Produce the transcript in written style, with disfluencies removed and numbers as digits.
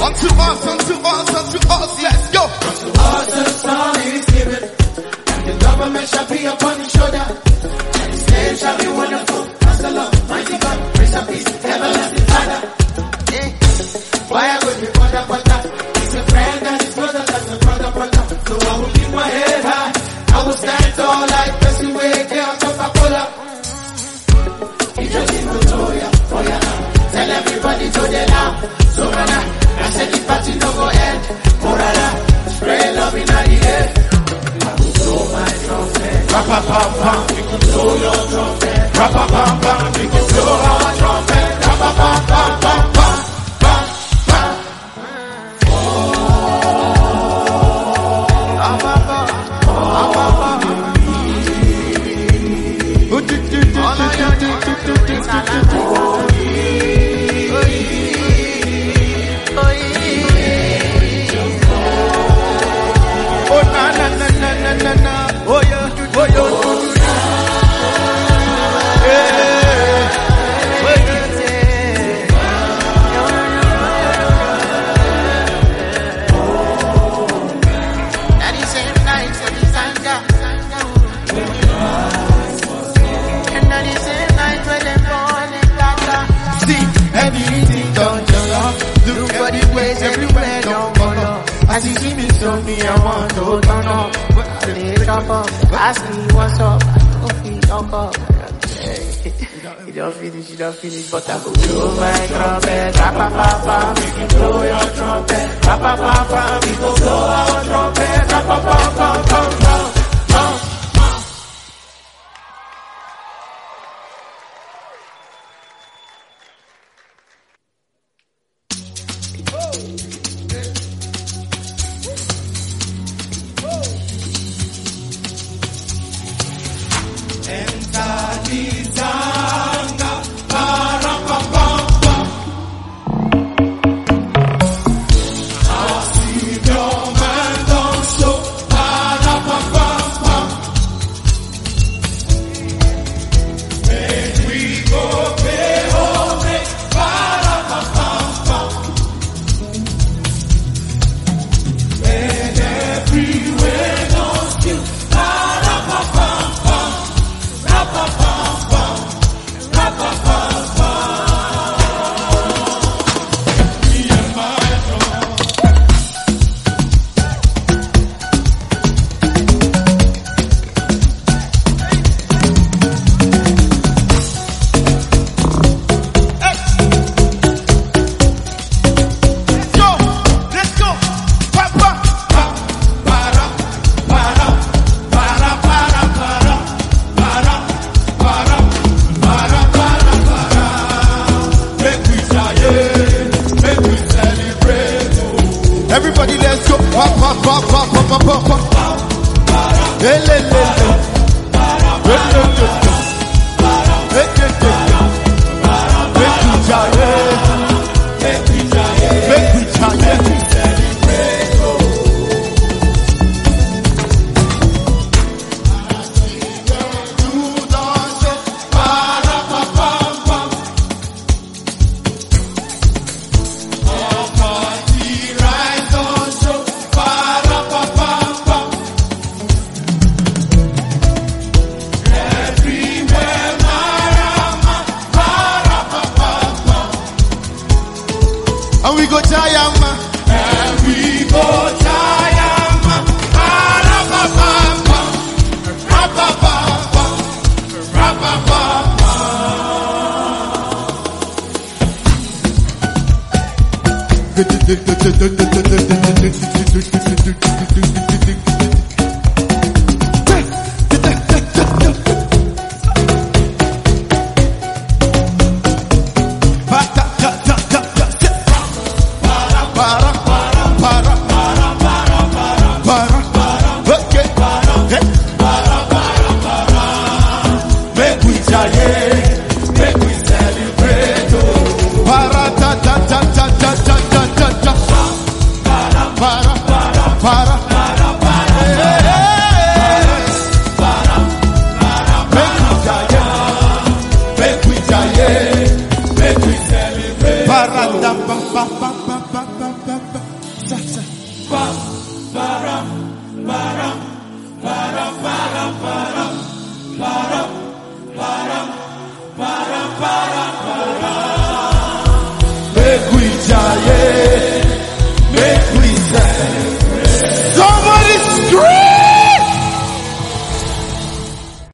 Unto us, let's go. Unto us the Son is given, and the government shall be upon his shoulder, and his name shall be wonderful, Counselor, mighty God, Prince of Peace, everlasting Father. Why I would be butter? He's a friend and his brother, that's a brother. So I will keep my head high, I will stand tall like Percy Wade, girl, Coca-Cola. He just in Victoria, oh yeah now. Tell everybody to the now, so rana. I said the party no go end, morala. Spray love in the air. I will blow my trumpet, ra-pa-pam-pam. We can blow your trumpet, ra-pa-pam-pam. We can blow our trumpet, ra-pa-pam-pam-pam-pam. As you see me, so me, I want to turn up. I lay drop up, ask me what's up. I don't feel drunk up. You don't finish, but I go blow my trumpet. Ra-pa-pa-pa, we can blow your trumpet. Ra-pa-pa-pa, we go blow our trumpet. Ra-pa-pa-pa-pa-pa. Everybody, let's go. Pop, pop, pop, pop, pop, pop, pop, pop. Hey, le, le, le. Hey, le, le, le. Hey, le, le, le. Make we jaye. Make we jaye. Make we jaye. And we go Jayama. And we go Jayama. Ra-pa-pa-pa. Ra-pa-pa-pa. Ra-pa-pa-pa. Make we giant, make we stand.